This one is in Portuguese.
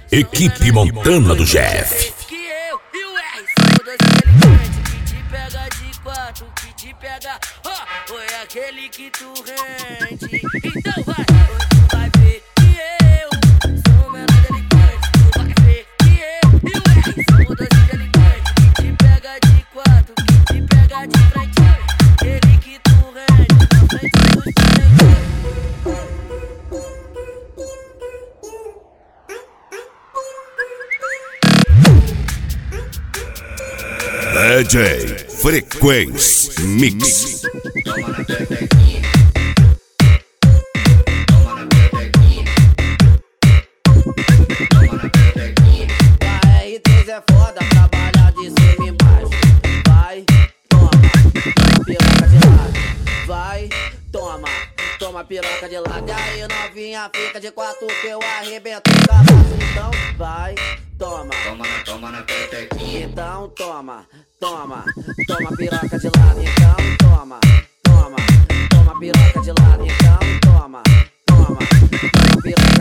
Equipe Montana do Jeff. Que eu e o R somos dois inteligentes que te pega de quatro, que te pega, ó, foi aquele que tu rende. Então vai, hoje tu vai ver que eu sou o menor delinquente. Tu vai ver que eu e o R somos dois inteligentes que te pega de quatro, que te pega de frente. Aquele que tu rende na frente dos parentes. DJ Frequência Mix. A R3 é foda, trabalha de cima e embaixo. Vai, toma, piroca de lado. Vai, toma piroca de lado. E aí novinha fica de quatro que eu arrebento o cabaço. Então vai, toma na petequinha. Então toma piroca de lado. Então toma piroca de lado.